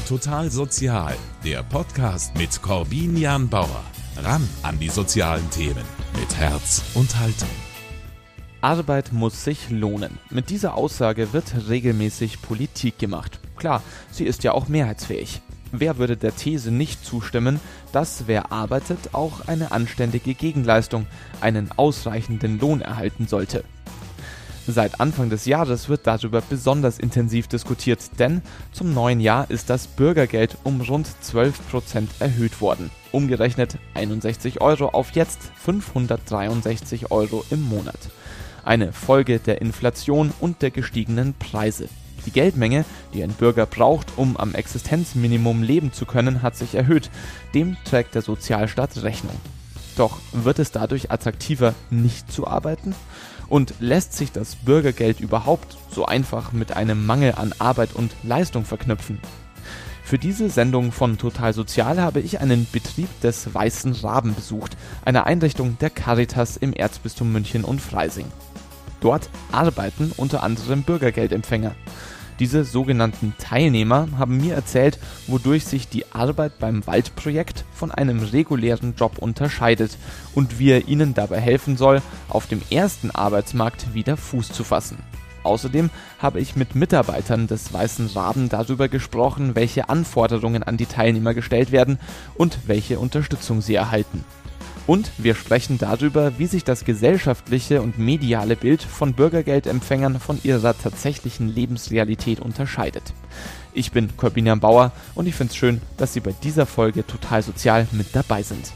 Total Sozial, der Podcast mit Corbinian Bauer. Ran an die sozialen Themen mit Herz und Haltung. Arbeit muss sich lohnen. Mit dieser Aussage wird regelmäßig Politik gemacht. Klar, sie ist ja auch mehrheitsfähig. Wer würde der These nicht zustimmen, dass wer arbeitet auch eine anständige Gegenleistung, einen ausreichenden Lohn erhalten sollte? Seit Anfang des Jahres wird darüber besonders intensiv diskutiert, denn zum neuen Jahr ist das Bürgergeld um rund 12% erhöht worden. Umgerechnet 61 Euro auf jetzt 563 Euro im Monat. Eine Folge der Inflation und der gestiegenen Preise. Die Geldmenge, die ein Bürger braucht, um am Existenzminimum leben zu können, hat sich erhöht. Dem trägt der Sozialstaat Rechnung. Doch wird es dadurch attraktiver, nicht zu arbeiten? Und lässt sich das Bürgergeld überhaupt so einfach mit einem Mangel an Arbeit und Leistung verknüpfen? Für diese Sendung von Total Sozial habe ich einen Betrieb des Weißen Raben besucht, einer Einrichtung der Caritas im Erzbistum München und Freising. Dort arbeiten unter anderem Bürgergeldempfänger. Diese sogenannten Teilnehmer haben mir erzählt, wodurch sich die Arbeit beim Waldprojekt von einem regulären Job unterscheidet und wie er ihnen dabei helfen soll, auf dem ersten Arbeitsmarkt wieder Fuß zu fassen. Außerdem habe ich mit Mitarbeitern des Weißen Raben darüber gesprochen, welche Anforderungen an die Teilnehmer gestellt werden und welche Unterstützung sie erhalten. Und wir sprechen darüber, wie sich das gesellschaftliche und mediale Bild von Bürgergeldempfängern von ihrer tatsächlichen Lebensrealität unterscheidet. Ich bin Corbinian Bauer und ich finde es schön, dass Sie bei dieser Folge Total Sozial mit dabei sind.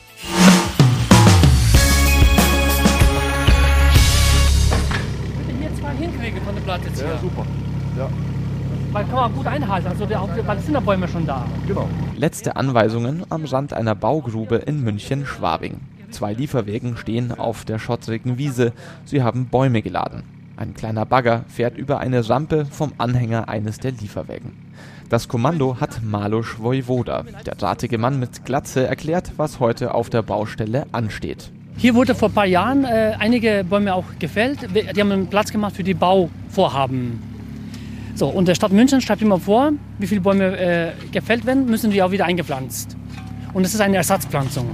Ich würde hier zwei hinkriegen von der Platte jetzt hier. Ja, super. Ja. Weil kann man gut einhalten, also weil sind ja Bäume schon da. Genau. Letzte Anweisungen am Rand einer Baugrube in München-Schwabing. 2 Lieferwägen stehen auf der schottrigen Wiese. Sie haben Bäume geladen. Ein kleiner Bagger fährt über eine Rampe vom Anhänger eines der Lieferwägen. Das Kommando hat Malusz Wojwoda. Der drahtige Mann mit Glatze erklärt, was heute auf der Baustelle ansteht. Hier wurde vor ein paar Jahren einige Bäume auch gefällt. Die haben einen Platz gemacht für die Bauvorhaben. So, und der Stadt München schreibt immer vor, wie viele Bäume gefällt werden, müssen die auch wieder eingepflanzt. Und das ist eine Ersatzpflanzung.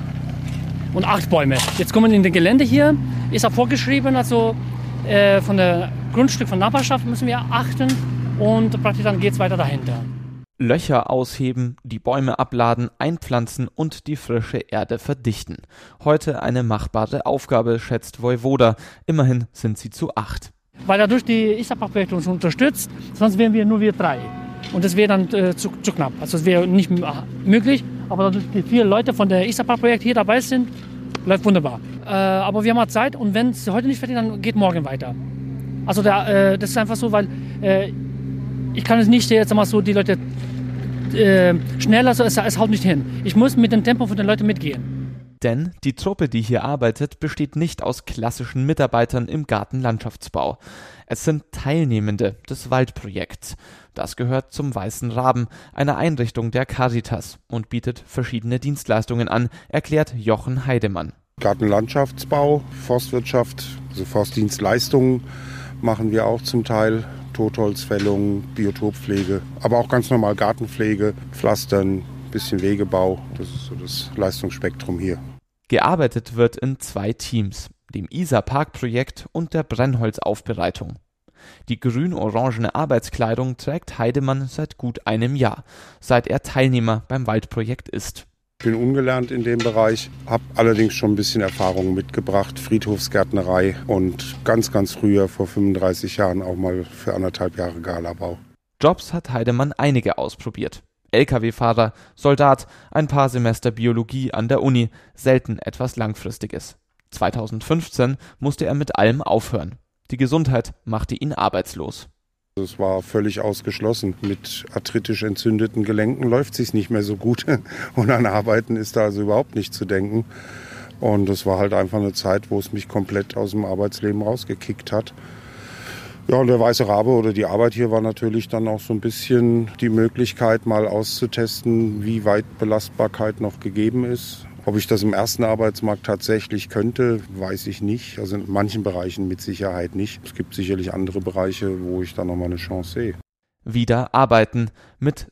Und 8 Bäume. Jetzt kommen in das Gelände hier, ist auch vorgeschrieben, also von der Grundstück von Nachbarschaft müssen wir achten und praktisch dann geht es weiter dahinter. Löcher ausheben, die Bäume abladen, einpflanzen und die frische Erde verdichten. Heute eine machbare Aufgabe, schätzt Wojwoda. Immerhin sind sie zu 8. Weil dadurch die ISAPAC-Projekt uns unterstützt, sonst wären wir nur 3. Und das wäre dann zu knapp. Also es wäre nicht möglich, aber dadurch die 4 Leute von der ISAPAC-Projekt hier dabei sind, läuft wunderbar. Aber wir haben halt Zeit und wenn es heute nicht fertig ist, dann geht morgen weiter. Also das ist einfach so, weil ich kann es nicht jetzt mal so die Leute schneller, so, es haut nicht hin. Ich muss mit dem Tempo von den Leuten mitgehen. Denn die Truppe, die hier arbeitet, besteht nicht aus klassischen Mitarbeitern im Gartenlandschaftsbau. Es sind Teilnehmende des Waldprojekts. Das gehört zum Weißen Raben, einer Einrichtung der Caritas und bietet verschiedene Dienstleistungen an, erklärt Jochen Heidemann. Gartenlandschaftsbau, Forstwirtschaft, also Forstdienstleistungen machen wir auch zum Teil. Totholzfällung, Biotoppflege, aber auch ganz normal Gartenpflege, Pflastern, bisschen Wegebau. Das ist so das Leistungsspektrum hier. Gearbeitet wird in 2 Teams, dem Isar-Park-Projekt und der Brennholzaufbereitung. Die grün-orangene Arbeitskleidung trägt Heidemann seit gut einem Jahr, seit er Teilnehmer beim Waldprojekt ist. Ich bin ungelernt in dem Bereich, habe allerdings schon ein bisschen Erfahrung mitgebracht, Friedhofsgärtnerei und ganz früher, vor 35 Jahren, auch mal für 1,5 Jahre Galabau. Jobs hat Heidemann einige ausprobiert. Lkw-Fahrer, Soldat, ein paar Semester Biologie an der Uni, selten etwas Langfristiges. 2015 musste er mit allem aufhören. Die Gesundheit machte ihn arbeitslos. Es war völlig ausgeschlossen. Mit arthritisch entzündeten Gelenken läuft es sich nicht mehr so gut. Und an Arbeiten ist da also überhaupt nicht zu denken. Und es war halt einfach eine Zeit, wo es mich komplett aus dem Arbeitsleben rausgekickt hat. Ja, und der Weiße Rabe oder die Arbeit hier war natürlich dann auch so ein bisschen die Möglichkeit, mal auszutesten, wie weit Belastbarkeit noch gegeben ist. Ob ich das im ersten Arbeitsmarkt tatsächlich könnte, weiß ich nicht. Also in manchen Bereichen mit Sicherheit nicht. Es gibt sicherlich andere Bereiche, wo ich da nochmal eine Chance sehe. Wieder arbeiten mit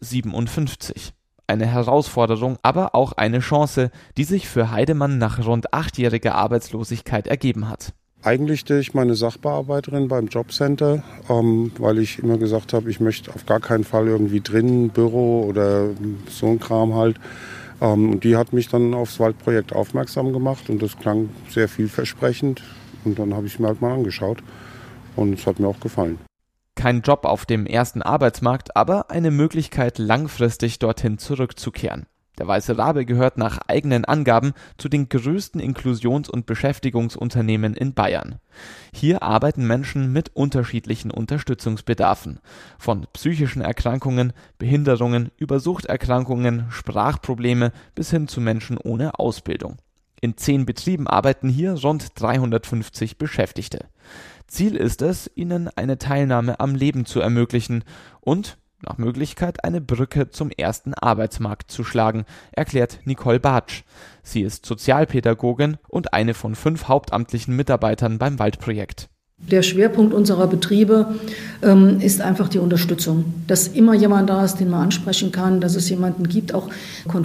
57. Eine Herausforderung, aber auch eine Chance, die sich für Heidemann nach rund 8-jähriger Arbeitslosigkeit ergeben hat. Eigentlich stehe ich meine Sachbearbeiterin beim Jobcenter, weil ich immer gesagt habe, ich möchte auf gar keinen Fall irgendwie drin, Büro oder so ein Kram halt. Und die hat mich dann aufs Waldprojekt aufmerksam gemacht und das klang sehr vielversprechend. Und dann habe ich es mir halt mal angeschaut und es hat mir auch gefallen. Kein Job auf dem ersten Arbeitsmarkt, aber eine Möglichkeit, langfristig dorthin zurückzukehren. Der Weiße Rabe gehört nach eigenen Angaben zu den größten Inklusions- und Beschäftigungsunternehmen in Bayern. Hier arbeiten Menschen mit unterschiedlichen Unterstützungsbedarfen. Von psychischen Erkrankungen, Behinderungen über Suchterkrankungen, Sprachprobleme bis hin zu Menschen ohne Ausbildung. In 10 Betrieben arbeiten hier rund 350 Beschäftigte. Ziel ist es, ihnen eine Teilnahme am Leben zu ermöglichen und nach Möglichkeit eine Brücke zum ersten Arbeitsmarkt zu schlagen, erklärt Nicole Bartsch. Sie ist Sozialpädagogin und eine von 5 hauptamtlichen Mitarbeitern beim Waldprojekt. Der Schwerpunkt unserer Betriebe ist einfach die Unterstützung, dass immer jemand da ist, den man ansprechen kann, dass es jemanden gibt, auch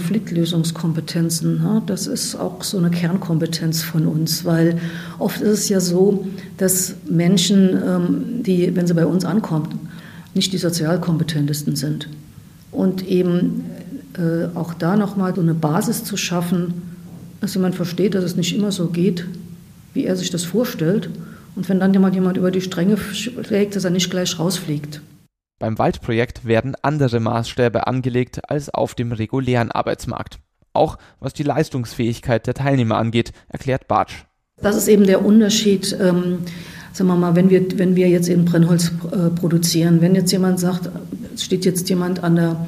Konfliktlösungskompetenzen. Ja, das ist auch so eine Kernkompetenz von uns, weil oft ist es ja so, dass Menschen, die, wenn sie bei uns ankommen, nicht die sozialkompetentesten sind. Und eben auch da nochmal so eine Basis zu schaffen, dass jemand versteht, dass es nicht immer so geht, wie er sich das vorstellt. Und wenn dann jemand über die Stränge schlägt, dass er nicht gleich rausfliegt. Beim Waldprojekt werden andere Maßstäbe angelegt als auf dem regulären Arbeitsmarkt. Auch was die Leistungsfähigkeit der Teilnehmer angeht, erklärt Bartsch. Das ist eben der Unterschied, sagen wir mal, wenn wir jetzt eben Brennholz produzieren. Wenn jetzt jemand sagt, es steht jetzt jemand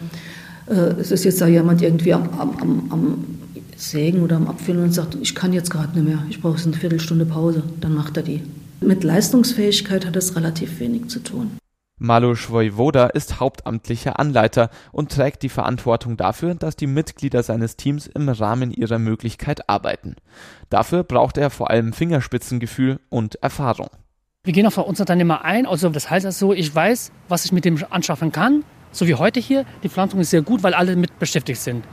es ist jetzt da jemand irgendwie am Sägen oder am Abfüllen und sagt, ich kann jetzt gerade nicht mehr, ich brauche eine Viertelstunde Pause, dann macht er die. Mit Leistungsfähigkeit hat es relativ wenig zu tun. Malusz Wojwoda ist hauptamtlicher Anleiter und trägt die Verantwortung dafür, dass die Mitglieder seines Teams im Rahmen ihrer Möglichkeit arbeiten. Dafür braucht er vor allem Fingerspitzengefühl und Erfahrung. Wir gehen auf unsere Teilnehmer ein, also das heißt also, ich weiß, was ich mit dem anschaffen kann, so wie heute hier. Die Pflanzung ist sehr gut, weil alle mit beschäftigt sind.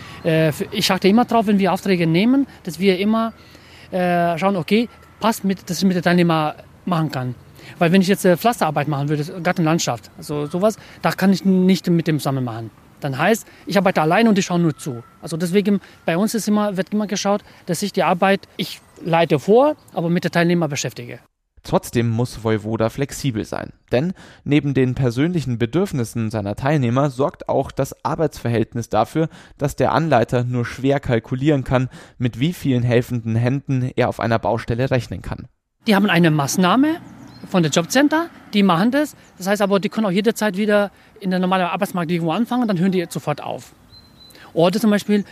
Ich achte immer darauf, wenn wir Aufträge nehmen, dass wir immer schauen, okay, passt mit, dass ich mit den Teilnehmern machen kann. Weil wenn ich jetzt Pflasterarbeit machen würde, Gartenlandschaft, also sowas, da kann ich nicht mit dem zusammen machen. Dann heißt, ich arbeite alleine und ich schaue nur zu. Also deswegen, bei uns wird immer geschaut, dass ich die Arbeit, ich leite vor, aber mit den Teilnehmern beschäftige. Trotzdem muss Wojwoda flexibel sein, denn neben den persönlichen Bedürfnissen seiner Teilnehmer sorgt auch das Arbeitsverhältnis dafür, dass der Anleiter nur schwer kalkulieren kann, mit wie vielen helfenden Händen er auf einer Baustelle rechnen kann. Die haben eine Maßnahme von der Jobcenter, die machen das. Das heißt aber, die können auch jederzeit wieder in der normalen Arbeitsmarkt irgendwo anfangen, dann hören die sofort auf. Oder zum Beispiel,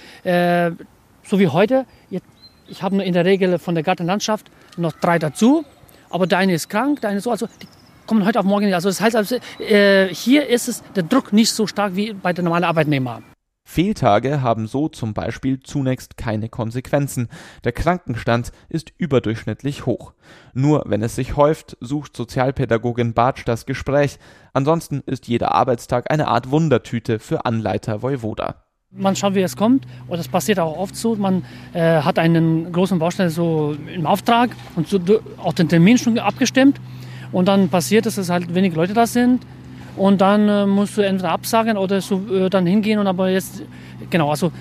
so wie heute, ich habe in der Regel von der Gartenlandschaft noch 3 dazu. Aber der eine ist krank, der eine ist so, also die kommen heute auf morgen nicht. Also das heißt, hier ist der Druck nicht so stark wie bei den normalen Arbeitnehmern. Fehltage haben so zum Beispiel zunächst keine Konsequenzen. Der Krankenstand ist überdurchschnittlich hoch. Nur wenn es sich häuft, sucht Sozialpädagogin Bartsch das Gespräch. Ansonsten ist jeder Arbeitstag eine Art Wundertüte für Anleiter Wojwoda. Man schaut, wie es kommt, und das passiert auch oft so. Man hat einen großen Baustelle so im Auftrag und so auch den Termin schon abgestimmt. Und dann passiert es, dass halt wenig Leute da sind. Und dann musst du entweder absagen oder so, dann hingehen. Und aber jetzt, genau, also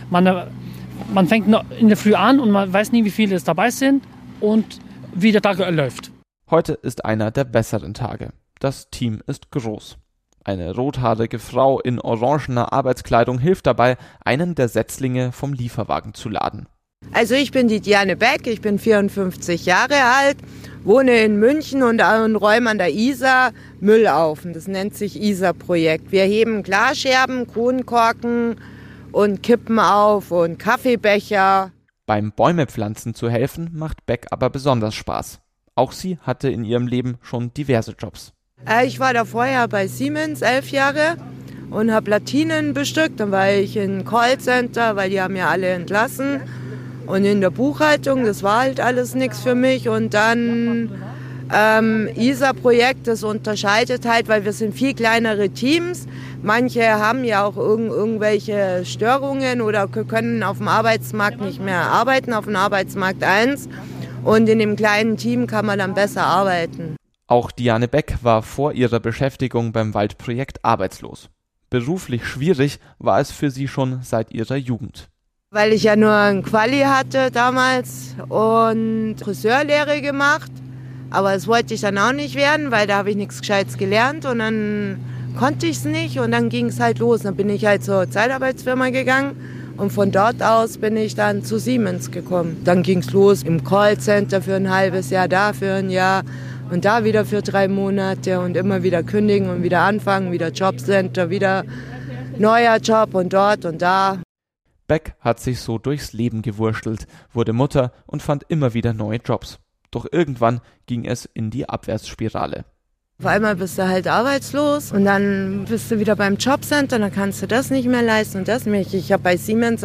man fängt in der Früh an und man weiß nie, wie viele es dabei sind und wie der Tag läuft. Heute ist einer der besseren Tage. Das Team ist groß. Eine rothaarige Frau in orangener Arbeitskleidung hilft dabei, einen der Setzlinge vom Lieferwagen zu laden. Also ich bin die Diane Beck, ich bin 54 Jahre alt, wohne in München und räume an der Isar Müll auf. Das nennt sich Isar-Projekt. Wir heben Glasscherben, Kronkorken und Kippen auf und Kaffeebecher. Beim Bäumepflanzen zu helfen macht Beck aber besonders Spaß. Auch sie hatte in ihrem Leben schon diverse Jobs. Ich war da vorher bei Siemens 11 Jahre und habe Platinen bestückt. Dann war ich im Callcenter, weil die haben ja alle entlassen. Und in der Buchhaltung, das war halt alles nichts für mich. Und dann ISA-Projekt, das unterscheidet halt, weil wir sind viel kleinere Teams. Manche haben ja auch irgendwelche Störungen oder können auf dem Arbeitsmarkt nicht mehr arbeiten, auf dem Arbeitsmarkt 1. Und in dem kleinen Team kann man dann besser arbeiten. Auch Diane Beck war vor ihrer Beschäftigung beim Waldprojekt arbeitslos. Beruflich schwierig war es für sie schon seit ihrer Jugend. Weil ich ja nur ein Quali hatte damals und Friseurlehre gemacht. Aber das wollte ich dann auch nicht werden, weil da habe ich nichts Gescheites gelernt und dann konnte ich es nicht und dann ging es halt los. Dann bin ich halt zur Zeitarbeitsfirma gegangen und von dort aus bin ich dann zu Siemens gekommen. Dann ging es los im Callcenter für ein halbes Jahr, da für ein Jahr und da wieder für 3 Monate und immer wieder kündigen und wieder anfangen, wieder Jobcenter, wieder neuer Job und dort und da. Beck hat sich so durchs Leben gewurschtelt, wurde Mutter und fand immer wieder neue Jobs. Doch irgendwann ging es in die Abwärtsspirale. Auf einmal bist du halt arbeitslos und dann bist du wieder beim Jobcenter, dann kannst du das nicht mehr leisten und das nicht. Ich habe bei Siemens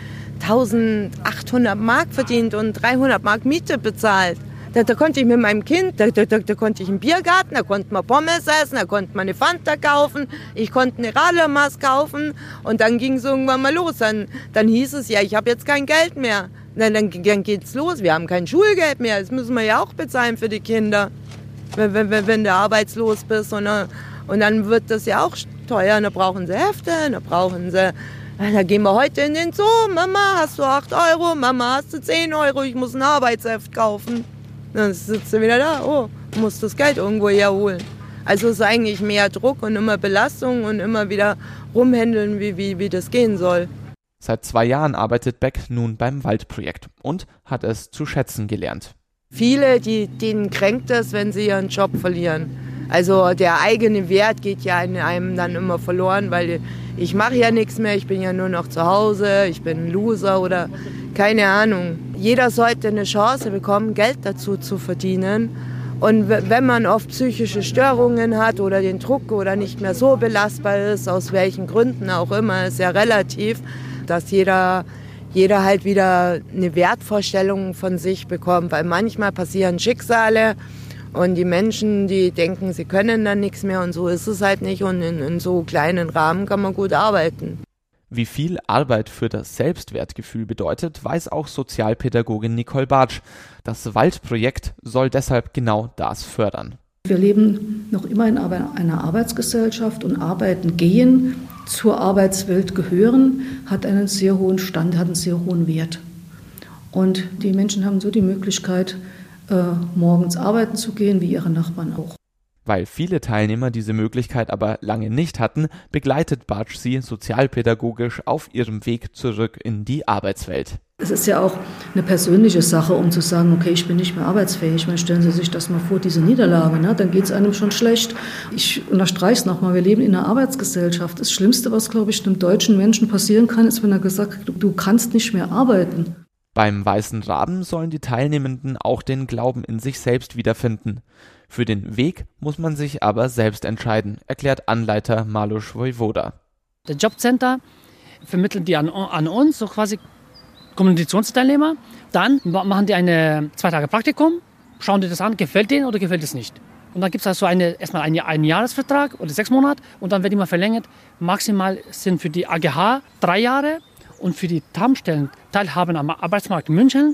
1.800 Mark verdient und 300 Mark Miete bezahlt. Da konnte ich mit meinem Kind, da konnte ich im Biergarten, da konnte man Pommes essen, da konnte man eine Fanta kaufen, ich konnte eine Radlermaß kaufen und dann ging es irgendwann mal los. Dann hieß es, ja, ich habe jetzt kein Geld mehr. Dann geht's los, wir haben kein Schulgeld mehr, das müssen wir ja auch bezahlen für die Kinder, wenn du arbeitslos bist. Und dann wird das ja auch teuer, da brauchen sie Hefte, da gehen wir heute in den Zoo, Mama, hast du 8 Euro, Mama, hast du 10 Euro, ich muss ein Arbeitsheft kaufen. Dann sitzt du wieder da, oh, musst das Geld irgendwo herholen. Also es ist eigentlich mehr Druck und immer Belastung und immer wieder rumhändeln, wie das gehen soll. Seit 2 Jahren arbeitet Beck nun beim Waldprojekt und hat es zu schätzen gelernt. Viele, denen kränkt es, wenn sie ihren Job verlieren. Also der eigene Wert geht ja in einem dann immer verloren, weil ich mache ja nichts mehr, ich bin ja nur noch zu Hause, ich bin ein Loser oder keine Ahnung. Jeder sollte eine Chance bekommen, Geld dazu zu verdienen. Und wenn man oft psychische Störungen hat oder den Druck oder nicht mehr so belastbar ist, aus welchen Gründen auch immer, ist ja relativ, dass jeder halt wieder eine Wertvorstellung von sich bekommt. Weil manchmal passieren Schicksale und die Menschen, die denken, sie können dann nichts mehr und so ist es halt nicht. Und in so kleinen Rahmen kann man gut arbeiten. Wie viel Arbeit für das Selbstwertgefühl bedeutet, weiß auch Sozialpädagogin Nicole Bartsch. Das Waldprojekt soll deshalb genau das fördern. Wir leben noch immer in einer Arbeitsgesellschaft und arbeiten gehen, zur Arbeitswelt gehören, hat einen sehr hohen Stand, hat einen sehr hohen Wert. Und die Menschen haben so die Möglichkeit, morgens arbeiten zu gehen, wie ihre Nachbarn auch. Weil viele Teilnehmer diese Möglichkeit aber lange nicht hatten, begleitet Bartsch sie sozialpädagogisch auf ihrem Weg zurück in die Arbeitswelt. Es ist ja auch eine persönliche Sache, um zu sagen, okay, ich bin nicht mehr arbeitsfähig. Meine, stellen Sie sich das mal vor, diese Niederlage, ne? Dann geht es einem schon schlecht. Ich unterstreiche es nochmal, wir leben in einer Arbeitsgesellschaft. Das Schlimmste, was, glaube ich, einem deutschen Menschen passieren kann, ist, wenn er gesagt hat, du kannst nicht mehr arbeiten. Beim Weißen Raben sollen die Teilnehmenden auch den Glauben in sich selbst wiederfinden. Für den Weg muss man sich aber selbst entscheiden, erklärt Anleiter Malusz Wojwoda. Der Jobcenter vermitteln die an uns, so quasi Kommunikationsteilnehmer. Dann machen die 2 Tage Praktikum, schauen die das an, gefällt denen oder gefällt es nicht. Und dann gibt es also erstmal einen Jahresvertrag oder 6 Monate und dann wird immer verlängert. Maximal sind für die AGH 3 Jahre und für die TAM-Stellen Teilhaben am Arbeitsmarkt in München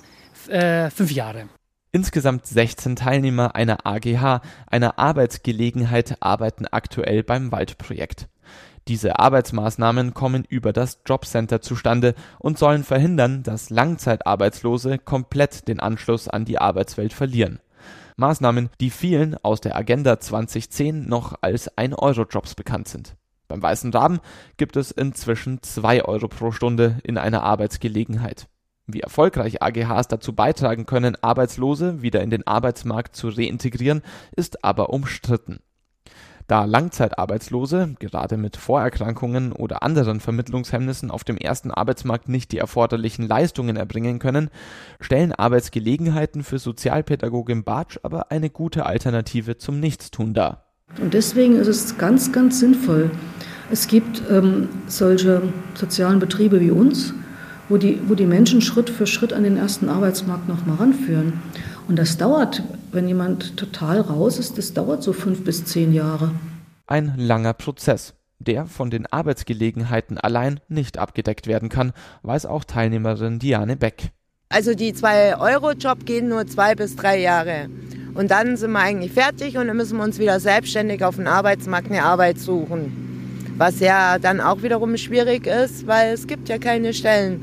5 Jahre. Insgesamt 16 Teilnehmer einer AGH, einer Arbeitsgelegenheit, arbeiten aktuell beim Waldprojekt. Diese Arbeitsmaßnahmen kommen über das Jobcenter zustande und sollen verhindern, dass Langzeitarbeitslose komplett den Anschluss an die Arbeitswelt verlieren. Maßnahmen, die vielen aus der Agenda 2010 noch als 1-Euro-Jobs bekannt sind. Beim Weißen Raben gibt es inzwischen 2 Euro pro Stunde in einer Arbeitsgelegenheit. Wie erfolgreich AGHs dazu beitragen können, Arbeitslose wieder in den Arbeitsmarkt zu reintegrieren, ist aber umstritten. Da Langzeitarbeitslose, gerade mit Vorerkrankungen oder anderen Vermittlungshemmnissen auf dem ersten Arbeitsmarkt nicht die erforderlichen Leistungen erbringen können, stellen Arbeitsgelegenheiten für Sozialpädagogin Bartsch aber eine gute Alternative zum Nichtstun dar. Und deswegen ist es ganz, ganz sinnvoll. Es gibt solche sozialen Betriebe wie uns, wo die Menschen Schritt für Schritt an den ersten Arbeitsmarkt noch mal ranführen. Und das dauert wenn jemand total raus ist, das dauert so 5 bis 10 Jahre. Ein langer Prozess, der von den Arbeitsgelegenheiten allein nicht abgedeckt werden kann, weiß auch Teilnehmerin Diane Beck. Also die 2-Euro-Job gehen nur 2 bis 3 Jahre. Und dann sind wir eigentlich fertig und dann müssen wir uns wieder selbstständig auf dem Arbeitsmarkt eine Arbeit suchen. Was ja dann auch wiederum schwierig ist, weil es gibt ja keine Stellen.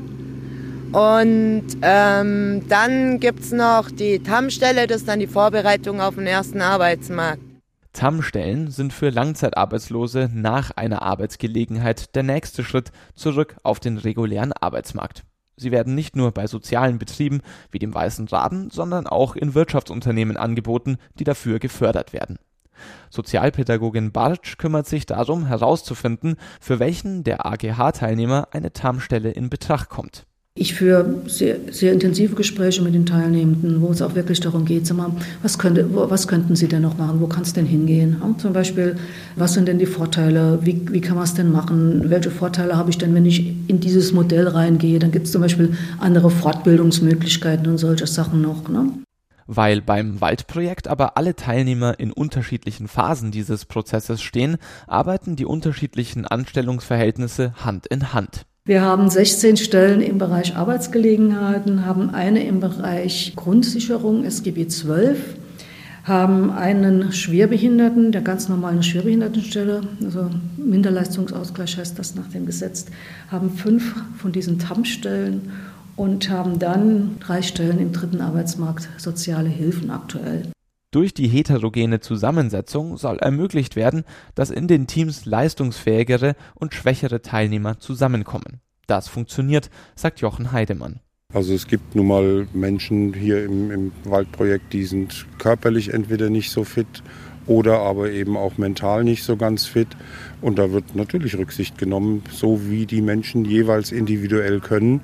Und dann gibt es noch die TAM-Stelle, das ist dann die Vorbereitung auf den ersten Arbeitsmarkt. TAM-Stellen sind für Langzeitarbeitslose nach einer Arbeitsgelegenheit der nächste Schritt zurück auf den regulären Arbeitsmarkt. Sie werden nicht nur bei sozialen Betrieben wie dem Weißen Raben, sondern auch in Wirtschaftsunternehmen angeboten, die dafür gefördert werden. Sozialpädagogin Bartsch kümmert sich darum, herauszufinden, für welchen der AGH-Teilnehmer eine TAM-Stelle in Betracht kommt. Ich führe sehr, sehr intensive Gespräche mit den Teilnehmenden, wo es auch wirklich darum geht, sag mal, was könnten sie denn noch machen, wo kann es denn hingehen? Ja, zum Beispiel, was sind denn die Vorteile, wie kann man es denn machen, welche Vorteile habe ich denn, wenn ich in dieses Modell reingehe? Dann gibt es zum Beispiel andere Fortbildungsmöglichkeiten und solche Sachen noch, ne? Weil beim Waldprojekt aber alle Teilnehmer in unterschiedlichen Phasen dieses Prozesses stehen, arbeiten die unterschiedlichen Anstellungsverhältnisse Hand in Hand. Wir haben 16 Stellen im Bereich Arbeitsgelegenheiten, haben eine im Bereich Grundsicherung, SGB 12, haben einen Schwerbehinderten, der ganz normalen Schwerbehindertenstelle, also Minderleistungsausgleich heißt das nach dem Gesetz, haben 5 von diesen TAM-Stellen und haben dann 3 Stellen im dritten Arbeitsmarkt soziale Hilfen aktuell. Durch die heterogene Zusammensetzung soll ermöglicht werden, dass in den Teams leistungsfähigere und schwächere Teilnehmer zusammenkommen. Das funktioniert, sagt Jochen Heidemann. Also es gibt nun mal Menschen hier im Waldprojekt, die sind körperlich entweder nicht so fit oder aber eben auch mental nicht so ganz fit. Und da wird natürlich Rücksicht genommen, so wie die Menschen jeweils individuell können.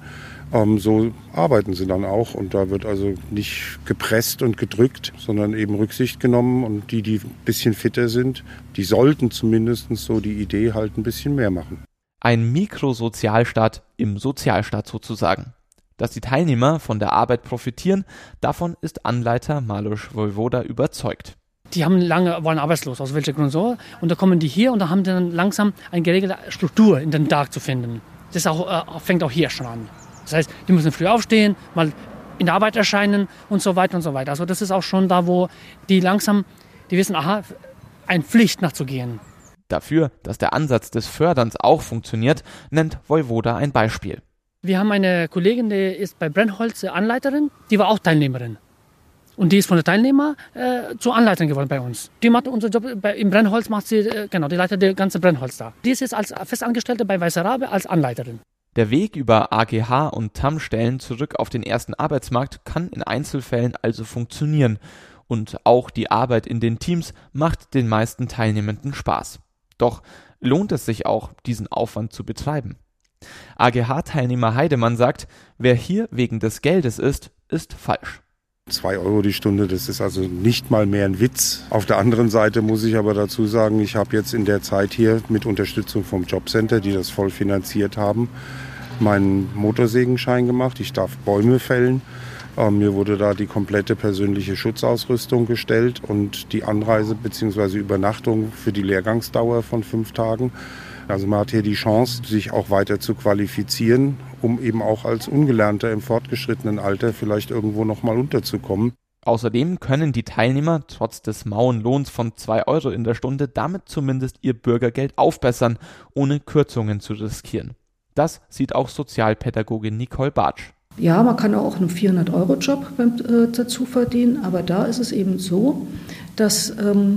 So arbeiten sie dann auch und da wird also nicht gepresst und gedrückt, sondern eben Rücksicht genommen und die ein bisschen fitter sind, die sollten zumindest so die Idee halt ein bisschen mehr machen. Ein Mikrosozialstaat im Sozialstaat sozusagen. Dass die Teilnehmer von der Arbeit profitieren, davon ist Anleiter Malusz Wojwoda überzeugt. Die waren arbeitslos, aus welchem Grund so. Und da kommen die hier und da haben die dann langsam eine geregelte Struktur in den Tag zu finden. Das fängt auch hier schon an. Das heißt, die müssen früh aufstehen, mal in der Arbeit erscheinen und so weiter und so weiter. Also das ist auch schon da, wo die wissen, aha, eine Pflicht nachzugehen. Dafür, dass der Ansatz des Förderns auch funktioniert, nennt Wojwoda ein Beispiel. Wir haben eine Kollegin, die ist bei Brennholz Anleiterin, die war auch Teilnehmerin. Und die ist von der Teilnehmer zur Anleiterin geworden bei uns. Die macht unseren Job, im Brennholz macht sie, die leitet das ganze Brennholz da. Die ist jetzt als Festangestellte bei Weißer Rabe als Anleiterin. Der Weg über AGH und TAM-Stellen zurück auf den ersten Arbeitsmarkt kann in Einzelfällen also funktionieren. Und auch die Arbeit in den Teams macht den meisten Teilnehmenden Spaß. Doch lohnt es sich auch, diesen Aufwand zu betreiben? AGH-Teilnehmer Heidemann sagt, wer hier wegen des Geldes ist falsch. 2 Euro die Stunde, das ist also nicht mal mehr ein Witz. Auf der anderen Seite muss ich aber dazu sagen, ich habe jetzt in der Zeit hier mit Unterstützung vom Jobcenter, die das voll finanziert haben, meinen Motorsägenschein gemacht. Ich darf Bäume fällen. Mir wurde da die komplette persönliche Schutzausrüstung gestellt und die Anreise bzw. Übernachtung für die Lehrgangsdauer von 5 Tagen. Also man hat hier die Chance, sich auch weiter zu qualifizieren, um eben auch als Ungelernter im fortgeschrittenen Alter vielleicht irgendwo nochmal unterzukommen. Außerdem können die Teilnehmer trotz des mauen Lohns von 2 Euro in der Stunde damit zumindest ihr Bürgergeld aufbessern, ohne Kürzungen zu riskieren. Das sieht auch Sozialpädagogin Nicole Bartsch. Ja, man kann auch einen 400-Euro-Job dazu verdienen, aber da ist es eben so, dass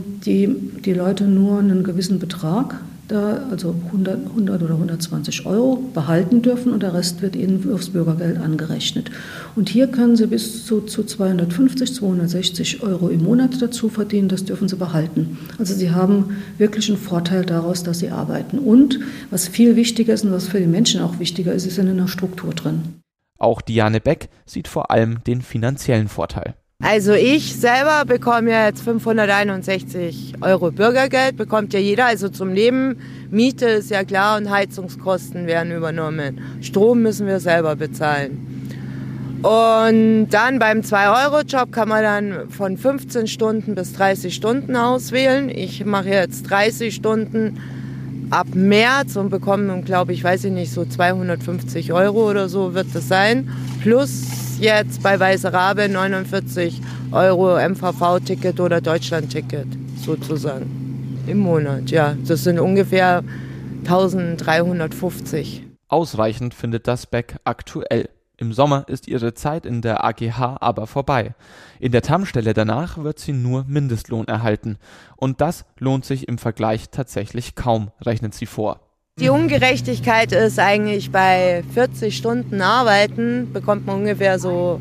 die Leute nur einen gewissen Betrag, also 100 oder 120 Euro, behalten dürfen und der Rest wird ihnen aufs Bürgergeld angerechnet. Und hier können sie bis zu 250, 260 Euro im Monat dazu verdienen, das dürfen sie behalten. Also sie haben wirklich einen Vorteil daraus, dass sie arbeiten. Und was viel wichtiger ist und was für die Menschen auch wichtiger ist, ist in einer Struktur drin. Auch Diane Beck sieht vor allem den finanziellen Vorteil. Also ich selber bekomme ja jetzt 561 Euro Bürgergeld, bekommt ja jeder, also zum Leben. Miete ist ja klar und Heizungskosten werden übernommen. Strom müssen wir selber bezahlen. Und dann beim 2-Euro-Job kann man dann von 15 Stunden bis 30 Stunden auswählen. Ich mache jetzt 30 Stunden ab März und bekomme, glaube ich, weiß ich nicht, so 250 € oder so wird das sein. Plus jetzt bei Weiße Rabe 49 € MVV-Ticket oder Deutschland-Ticket sozusagen im Monat. Ja, das sind ungefähr 1350. Ausreichend findet das Beck aktuell. Im Sommer ist ihre Zeit in der AGH aber vorbei. In der Tammstelle danach wird sie nur Mindestlohn erhalten. Und das lohnt sich im Vergleich tatsächlich kaum, rechnet sie vor. Die Ungerechtigkeit ist eigentlich bei 40 Stunden Arbeiten bekommt man ungefähr so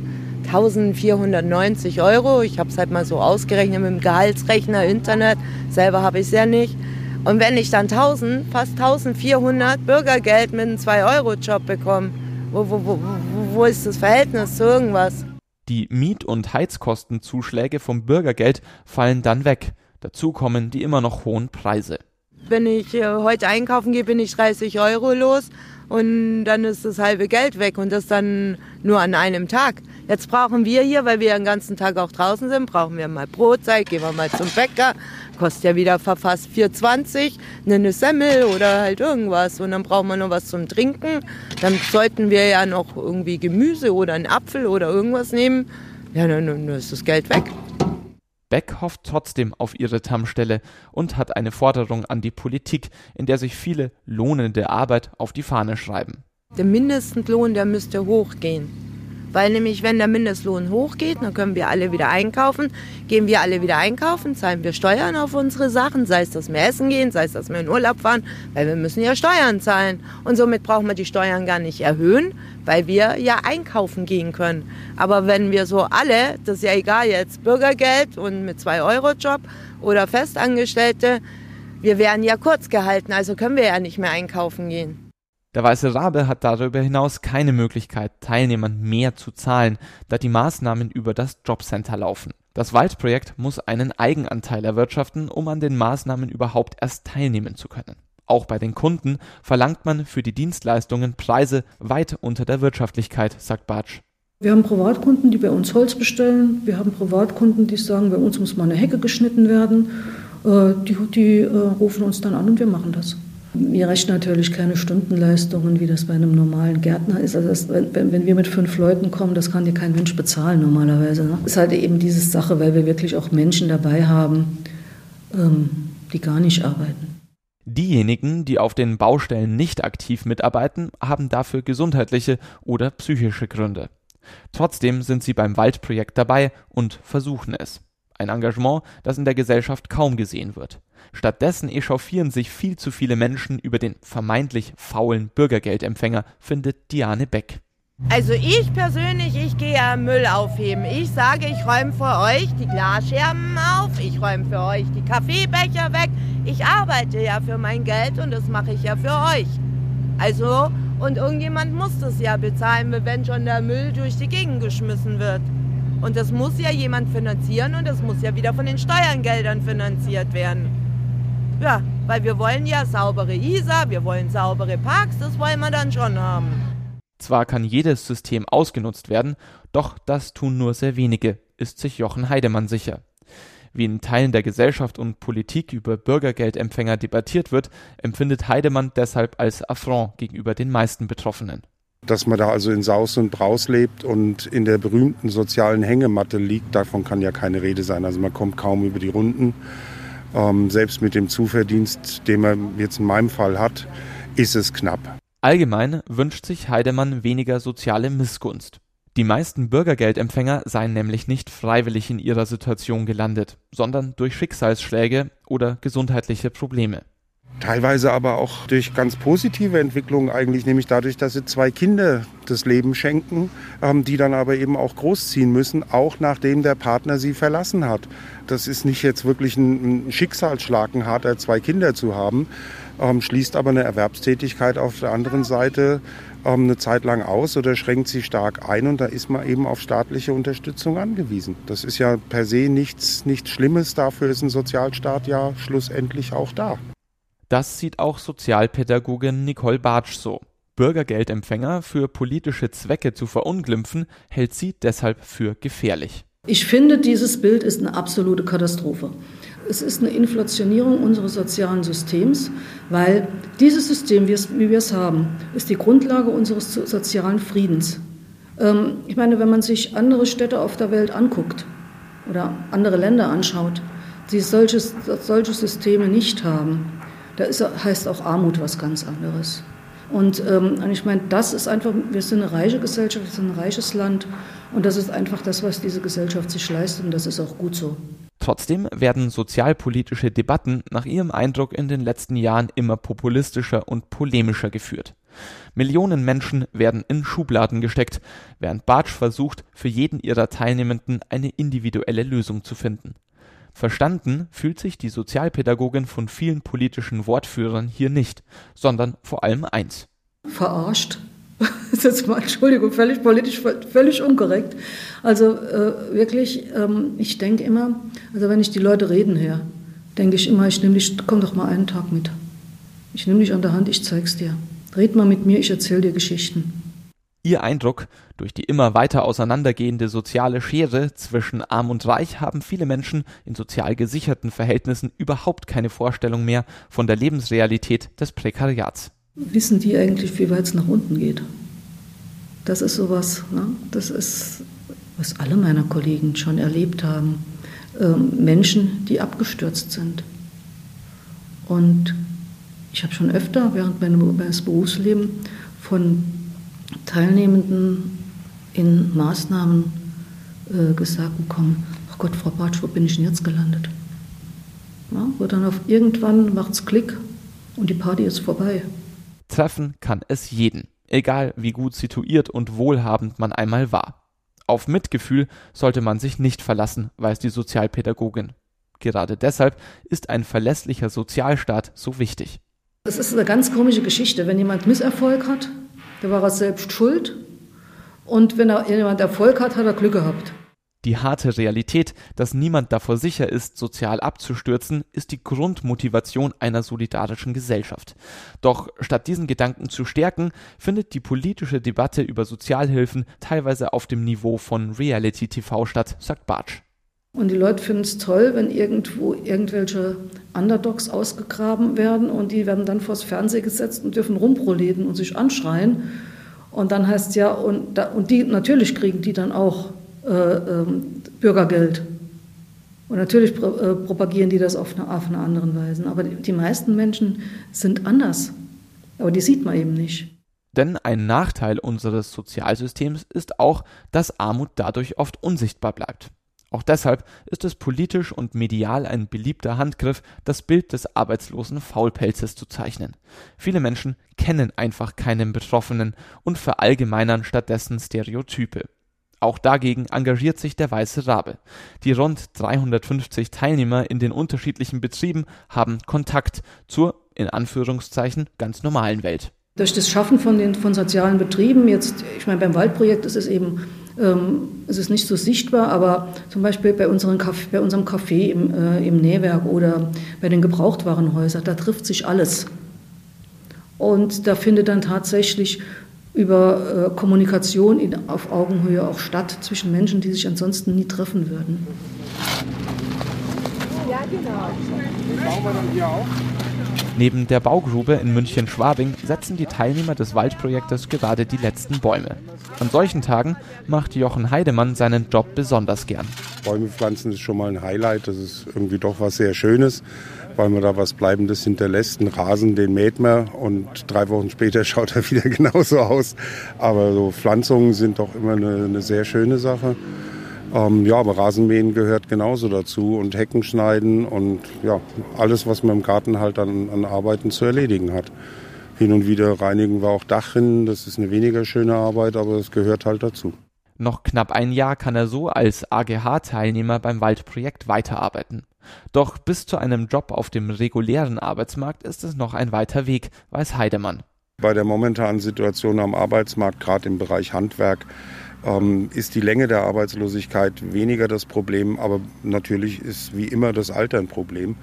1490 €. Ich habe es halt mal so ausgerechnet mit dem Gehaltsrechner, Internet. Selber habe ich es ja nicht. Und wenn ich dann fast 1400 Bürgergeld mit einem 2-Euro-Job bekomme, wo ist das Verhältnis zu irgendwas? Die Miet- und Heizkostenzuschläge vom Bürgergeld fallen dann weg. Dazu kommen die immer noch hohen Preise. Wenn ich heute einkaufen gehe, bin ich 30 € los und dann ist das halbe Geld weg und das dann nur an einem Tag. Jetzt brauchen wir hier, weil wir den ganzen Tag auch draußen sind, brauchen wir mal Brotzeit, gehen wir mal zum Bäcker, kostet ja wieder fast 4,20, eine Semmel oder halt irgendwas und dann brauchen wir noch was zum Trinken. Dann sollten wir ja noch irgendwie Gemüse oder einen Apfel oder irgendwas nehmen. Ja, dann ist das Geld weg. Beck hofft trotzdem auf ihre Tammstelle und hat eine Forderung an die Politik, in der sich viele lohnende Arbeit auf die Fahne schreiben. Der Mindestlohn, der müsste hochgehen. Weil nämlich, wenn der Mindestlohn hochgeht, dann können wir alle wieder einkaufen. Gehen wir alle wieder einkaufen, zahlen wir Steuern auf unsere Sachen, sei es, dass wir essen gehen, sei es, dass wir in Urlaub fahren, weil wir müssen ja Steuern zahlen. Und somit brauchen wir die Steuern gar nicht erhöhen, weil wir ja einkaufen gehen können. Aber wenn wir so alle, das ist ja egal jetzt, Bürgergeld und mit 2-Euro-Job oder Festangestellte, wir werden ja kurz gehalten, also können wir ja nicht mehr einkaufen gehen. Der Weiße Rabe hat darüber hinaus keine Möglichkeit, Teilnehmern mehr zu zahlen, da die Maßnahmen über das Jobcenter laufen. Das Waldprojekt muss einen Eigenanteil erwirtschaften, um an den Maßnahmen überhaupt erst teilnehmen zu können. Auch bei den Kunden verlangt man für die Dienstleistungen Preise weit unter der Wirtschaftlichkeit, sagt Bartsch. Wir haben Privatkunden, die bei uns Holz bestellen. Wir haben Privatkunden, die sagen, bei uns muss mal eine Hecke geschnitten werden. Die rufen uns dann an und wir machen das. Wir rechnen natürlich keine Stundenleistungen, wie das bei einem normalen Gärtner ist. Also wenn wir mit 5 Leuten kommen, das kann dir kein Mensch bezahlen normalerweise. Ne? Ist halt eben diese Sache, weil wir wirklich auch Menschen dabei haben, die gar nicht arbeiten. Diejenigen, die auf den Baustellen nicht aktiv mitarbeiten, haben dafür gesundheitliche oder psychische Gründe. Trotzdem sind sie beim Waldprojekt dabei und versuchen es. Ein Engagement, das in der Gesellschaft kaum gesehen wird. Stattdessen echauffieren sich viel zu viele Menschen über den vermeintlich faulen Bürgergeldempfänger, findet Diane Beck. Also ich persönlich, ich gehe ja Müll aufheben. Ich sage, ich räume für euch die Glasscherben auf, ich räume für euch die Kaffeebecher weg. Ich arbeite ja für mein Geld und das mache ich ja für euch. Also, und irgendjemand muss das ja bezahlen, wenn schon der Müll durch die Gegend geschmissen wird. Und das muss ja jemand finanzieren und das muss ja wieder von den Steuergeldern finanziert werden. Ja, weil wir wollen ja saubere Isar, wir wollen saubere Parks, das wollen wir dann schon haben. Zwar kann jedes System ausgenutzt werden, doch das tun nur sehr wenige, ist sich Jochen Heidemann sicher. Wie in Teilen der Gesellschaft und Politik über Bürgergeldempfänger debattiert wird, empfindet Heidemann deshalb als Affront gegenüber den meisten Betroffenen. Dass man da also in Saus und Braus lebt und in der berühmten sozialen Hängematte liegt, davon kann ja keine Rede sein. Also man kommt kaum über die Runden. Selbst mit dem Zuverdienst, den man jetzt in meinem Fall hat, ist es knapp. Allgemein wünscht sich Heidemann weniger soziale Missgunst. Die meisten Bürgergeldempfänger seien nämlich nicht freiwillig in ihrer Situation gelandet, sondern durch Schicksalsschläge oder gesundheitliche Probleme. Teilweise aber auch durch ganz positive Entwicklungen eigentlich, nämlich dadurch, dass sie 2 Kinder das Leben schenken, die dann aber eben auch großziehen müssen, auch nachdem der Partner sie verlassen hat. Das ist nicht jetzt wirklich ein Schicksalsschlag, ein harter 2 Kinder zu haben, schließt aber eine Erwerbstätigkeit auf der anderen Seite eine Zeit lang aus oder schränkt sie stark ein und da ist man eben auf staatliche Unterstützung angewiesen. Das ist ja per se nichts Schlimmes, dafür ist ein Sozialstaat ja schlussendlich auch da. Das sieht auch Sozialpädagogin Nicole Bartsch so. Bürgergeldempfänger für politische Zwecke zu verunglimpfen, hält sie deshalb für gefährlich. Ich finde, dieses Bild ist eine absolute Katastrophe. Es ist eine Inflationierung unseres sozialen Systems, weil dieses System, wie wir es haben, ist die Grundlage unseres sozialen Friedens. Ich meine, wenn man sich andere Städte auf der Welt anguckt oder andere Länder anschaut, die solche Systeme nicht haben, da heißt auch Armut was ganz anderes. Und ich meine, das ist einfach, wir sind eine reiche Gesellschaft, wir sind ein reiches Land und das ist einfach das, was diese Gesellschaft sich leistet und das ist auch gut so. Trotzdem werden sozialpolitische Debatten nach ihrem Eindruck in den letzten Jahren immer populistischer und polemischer geführt. Millionen Menschen werden in Schubladen gesteckt, während Bartsch versucht, für jeden ihrer Teilnehmenden eine individuelle Lösung zu finden. Verstanden fühlt sich die Sozialpädagogin von vielen politischen Wortführern hier nicht, sondern vor allem eins. Verarscht. Das ist jetzt mal, Entschuldigung, völlig politisch, völlig unkorrekt. Also wirklich, ich denke immer, also wenn ich die Leute reden höre, denke ich immer, komm doch mal einen Tag mit. Ich nehme dich an der Hand, ich zeig's dir. Red mal mit mir, ich erzähle dir Geschichten. Ihr Eindruck, durch die immer weiter auseinandergehende soziale Schere zwischen Arm und Reich haben viele Menschen in sozial gesicherten Verhältnissen überhaupt keine Vorstellung mehr von der Lebensrealität des Prekariats. Wissen die eigentlich, wie weit es nach unten geht? Das ist sowas, ne? Das ist, was alle meiner Kollegen schon erlebt haben. Menschen, die abgestürzt sind. Und ich habe schon öfter während meines Berufslebens von Teilnehmenden in Maßnahmen gesagt bekommen, ach Gott, Frau Bartsch, wo bin ich denn jetzt gelandet? Ja, wo dann auf irgendwann macht's Klick und die Party ist vorbei. Treffen kann es jeden, egal wie gut situiert und wohlhabend man einmal war. Auf Mitgefühl sollte man sich nicht verlassen, weiß die Sozialpädagogin. Gerade deshalb ist ein verlässlicher Sozialstaat so wichtig. Das ist eine ganz komische Geschichte. Wenn jemand Misserfolg hat, dann war er selbst schuld. Und wenn jemand Erfolg hat, hat er Glück gehabt. Die harte Realität, dass niemand davor sicher ist, sozial abzustürzen, ist die Grundmotivation einer solidarischen Gesellschaft. Doch statt diesen Gedanken zu stärken, findet die politische Debatte über Sozialhilfen teilweise auf dem Niveau von Reality-TV statt, sagt Bartsch. Und die Leute finden es toll, wenn irgendwo irgendwelche Underdogs ausgegraben werden und die werden dann vors Fernsehen gesetzt und dürfen rumproleten und sich anschreien. Und dann heißt es ja, und die natürlich kriegen die dann auch Bürgergeld. Und natürlich propagieren die das auf eine andere Weise. Aber die meisten Menschen sind anders. Aber die sieht man eben nicht. Denn ein Nachteil unseres Sozialsystems ist auch, dass Armut dadurch oft unsichtbar bleibt. Auch deshalb ist es politisch und medial ein beliebter Handgriff, das Bild des arbeitslosen Faulpelzes zu zeichnen. Viele Menschen kennen einfach keinen Betroffenen und verallgemeinern stattdessen Stereotype. Auch dagegen engagiert sich der Weiße Rabe. Die rund 350 Teilnehmer in den unterschiedlichen Betrieben haben Kontakt zur, in Anführungszeichen, ganz normalen Welt. Durch das Schaffen von sozialen Betrieben, jetzt, ich meine, beim Waldprojekt ist es eben, es ist nicht so sichtbar, aber zum Beispiel bei unserem Café im Nähwerk oder bei den Gebrauchtwarenhäusern, da trifft sich alles. Und da findet dann tatsächlich über Kommunikation auf Augenhöhe auch statt zwischen Menschen, die sich ansonsten nie treffen würden. Ja, genau. Bauen wir dann hier auch? Neben der Baugrube in München-Schwabing setzen die Teilnehmer des Waldprojektes gerade die letzten Bäume. An solchen Tagen macht Jochen Heidemann seinen Job besonders gern. Bäume pflanzen ist schon mal ein Highlight, das ist irgendwie doch was sehr Schönes, weil man da was Bleibendes hinterlässt. Einen Rasen, den mäht man und 3 Wochen später schaut er wieder genauso aus. Aber so Pflanzungen sind doch immer eine sehr schöne Sache. Ja, aber Rasenmähen gehört genauso dazu und Hecken schneiden und ja, alles, was man im Garten halt an Arbeiten zu erledigen hat. Hin und wieder reinigen wir auch Dachrinnen, das ist eine weniger schöne Arbeit, aber es gehört halt dazu. Noch knapp ein Jahr kann er so als AGH-Teilnehmer beim Waldprojekt weiterarbeiten. Doch bis zu einem Job auf dem regulären Arbeitsmarkt ist es noch ein weiter Weg, weiß Heidemann. Bei der momentanen Situation am Arbeitsmarkt, gerade im Bereich Handwerk, ist die Länge der Arbeitslosigkeit weniger das Problem, aber natürlich ist wie immer das Alter ein Problem.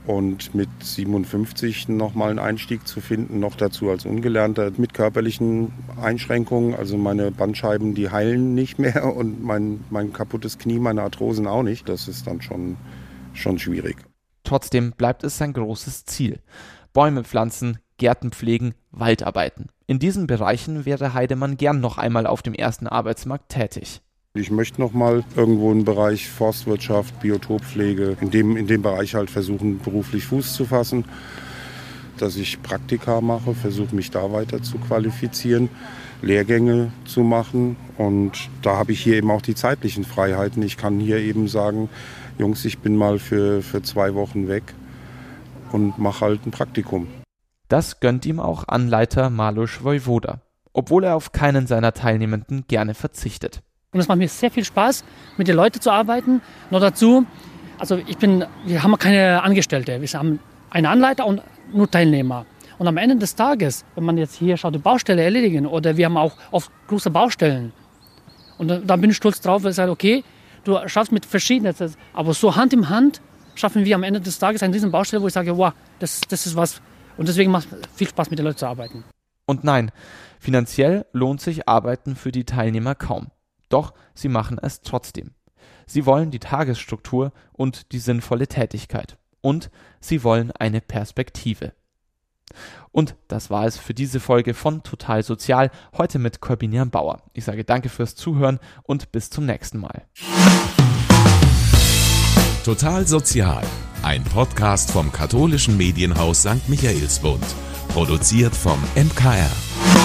Und mit 57 nochmal einen Einstieg zu finden, noch dazu als Ungelernter mit körperlichen Einschränkungen. Also meine Bandscheiben, die heilen nicht mehr und mein kaputtes Knie, meine Arthrosen auch nicht. Das ist dann schon schwierig. Trotzdem bleibt es sein großes Ziel. Bäume pflanzen, Gärten pflegen, Waldarbeiten. In diesen Bereichen wäre Heidemann gern noch einmal auf dem ersten Arbeitsmarkt tätig. Ich möchte noch mal irgendwo im Bereich Forstwirtschaft, Biotoppflege, in dem Bereich halt versuchen, beruflich Fuß zu fassen, dass ich Praktika mache, versuche mich da weiter zu qualifizieren, Lehrgänge zu machen und da habe ich hier eben auch die zeitlichen Freiheiten. Ich kann hier eben sagen, Jungs, ich bin mal für 2 Wochen weg und mache halt ein Praktikum. Das gönnt ihm auch Anleiter Malusz Wojwoda, obwohl er auf keinen seiner Teilnehmenden gerne verzichtet. Und es macht mir sehr viel Spaß, mit den Leuten zu arbeiten. Noch dazu, also wir haben keine Angestellte, wir haben einen Anleiter und nur Teilnehmer. Und am Ende des Tages, wenn man jetzt hier schaut, die Baustelle erledigen oder wir haben auch oft große Baustellen. Und da bin ich stolz drauf, weil ich sage, okay, du schaffst mit verschiedenen, aber so Hand in Hand schaffen wir am Ende des Tages eine riesen Baustelle, wo ich sage, wow, das ist was. Und deswegen macht es viel Spaß, mit den Leuten zu arbeiten. Und nein, finanziell lohnt sich Arbeiten für die Teilnehmer kaum. Doch sie machen es trotzdem. Sie wollen die Tagesstruktur und die sinnvolle Tätigkeit. Und sie wollen eine Perspektive. Und das war es für diese Folge von Total Sozial, heute mit Corbinian Bauer. Ich sage danke fürs Zuhören und bis zum nächsten Mal. Total Sozial, ein Podcast vom katholischen Medienhaus St. Michaelsbund, produziert vom MKR.